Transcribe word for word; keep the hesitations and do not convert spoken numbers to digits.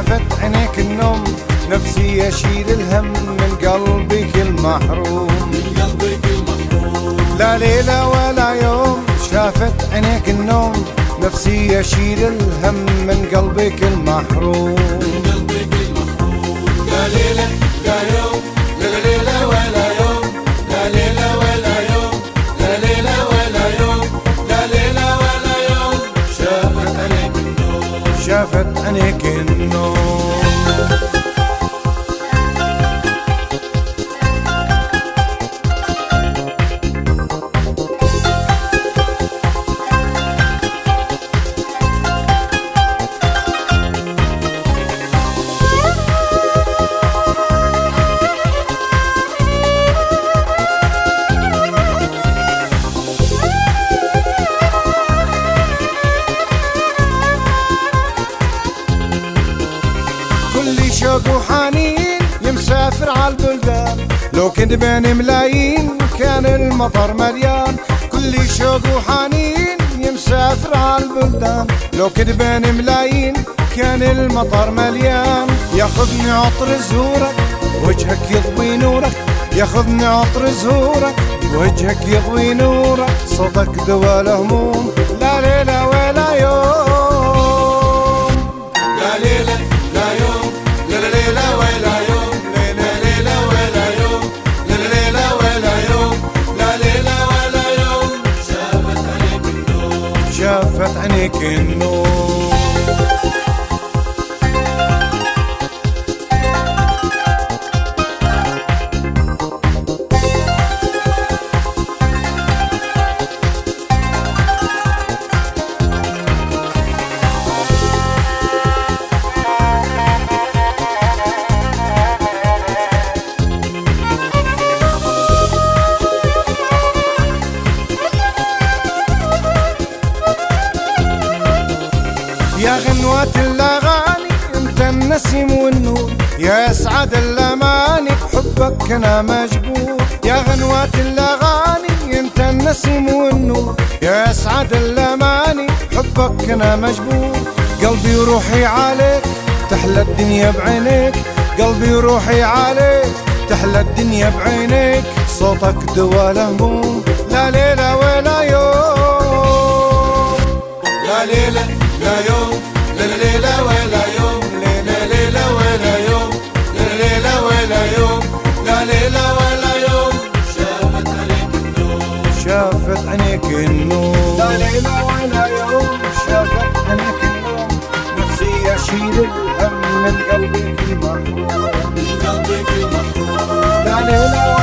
شافت عينيك النوم، نفسي يشيل الهم من قلبك المحروم. من قلبك المحروم لا ليلة ولا يوم شافت عينيك النوم، نفسي يشيل الهم من قلبك المحروم. من قلبك المحروم لا ليلة لا يوم لا ليلة ولا يوم لا ليلة ولا يوم لا ليلة ولا يوم لا ليلة ولا يوم شافت عينيك النوم. شافت عينيك النوم. كل شوق وحنين يمسافر عالبلدان، لو كنت بين ملايين كان المطر مليان. كل شوق وحنين يمسافر عالبلدان، لو كنت بين ملايين كان المطر مليان. ياخذني عطر زهورك وجهك يضوي نورك، ياخذني عطر زهورك وجهك يضوي نورك، صوتك دوا الهموم لا ليلة ولا يوم. لا ليلة لا يوم لا ليلة ولا يوم لا ليلة ولا يوم لا ليلة ولا يوم لا ليلة ولا يوم شافت عينيك النوم. شافت عينيك النوم. يا غنوة الأغاني انت النسيم والنور، يا اسعد الاماني بحبك انا مجبور. يا غنوة الاغاني انت النسيم والنور، يا اسعد الاماني بحبك انا مجبور. قلبي وروحي عليك تحلى الدنيا بعينيك، قلبي وروحي عليك تحلى الدنيا بعينيك، صوتك دوا الهموم لا ليلة ولا يوم. لا ليلة لا يوم لا ليلة ولا يوم لا ليلة ولا يوم لا ليلة ولا يوم لا ليلة ولا يوم شافت عينيك النوم. شافت عينيك النوم. لا ليلة ولا يوم شافت عينيك النوم، نفسي يشيل الهم من قلبك المحروم. من قلبك المحروم لا ليلة